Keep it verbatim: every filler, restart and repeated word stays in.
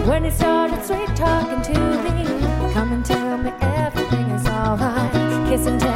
When he started sweet talking to me, come and tell me everything is alright. Kiss and tell